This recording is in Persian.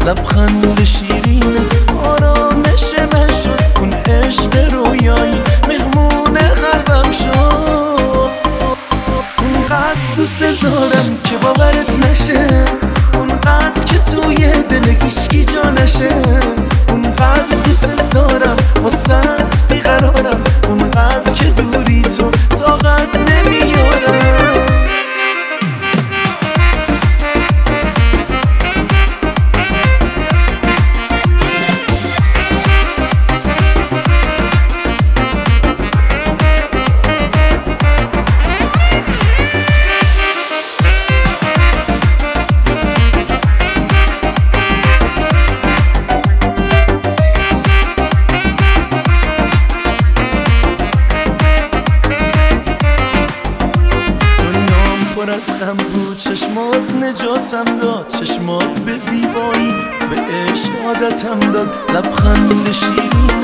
لبخند شیرینت آرامش من شد، اون عشق رویایی مهمون قلبم شد. اونقدر دوست دارم که باورت نشه، اونقدر که توی دل هیچکی جا نشه. اونقدر دوست دارم واسهت بیقرارم، اونقدر که دوری تو طاقت نمیارم. پر از غم بود، چشمات نجاتم داد، چشمات به زیبایی به عشق عادتم داد. لبخند شیرین